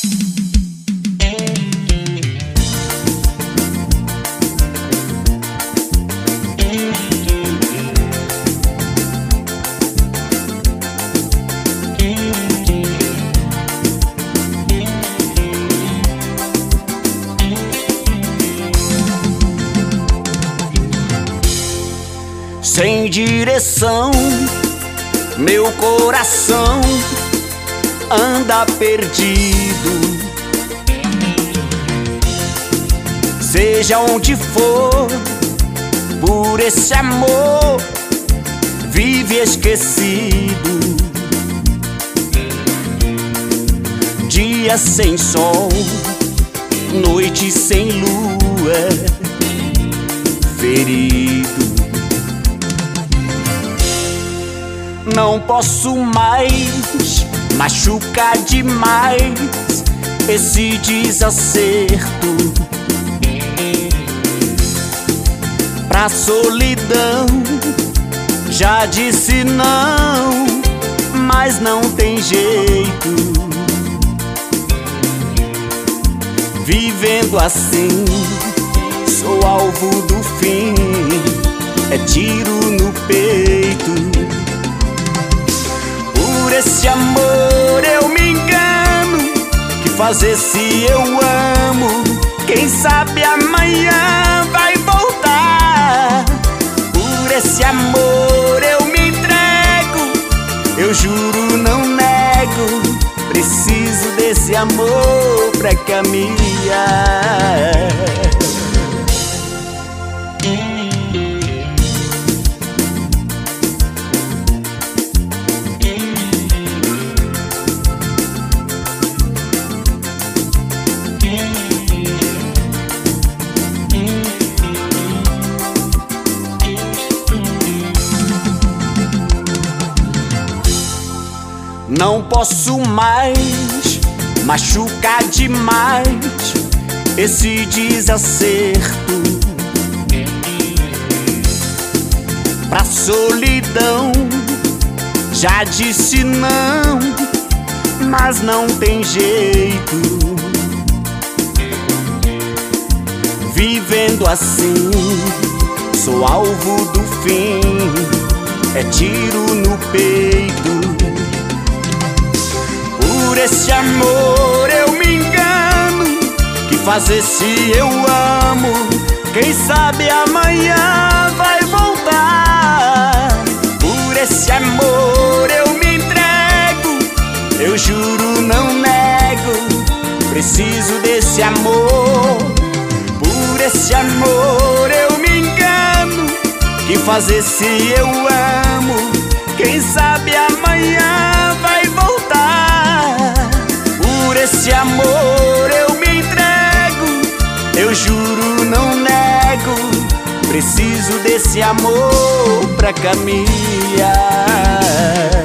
Sem direção, meu coração anda perdido. Seja onde for, por esse amor vive esquecido. Dia sem sol, noite sem lua, ferido. Não posso mais machucar demais esse desacerto. Pra solidão já disse não, mas não tem jeito. Vivendo assim, sou alvo do fim, é tiro no peito. Por esse amor eu me engano, que fazer se eu amo? Quem sabe amanhã vai voltar. Por esse amor eu me entrego, eu juro não nego. Preciso desse amor pra caminhar. Não posso mais machucar demais esse desacerto. Pra solidão já disse não, mas não tem jeito. Vivendo assim, sou alvo do fim, é tiro no peito. Por esse amor eu me engano, que fazer se eu amo? Quem sabe amanhã vai voltar. Por esse amor eu me entrego, eu juro não nego. Preciso desse amor. Por esse amor eu me engano, que fazer se eu amo? Quem sabe amanhã vai voltar. Por esse amor eu me entrego, eu juro não nego. Preciso desse amor pra caminhar.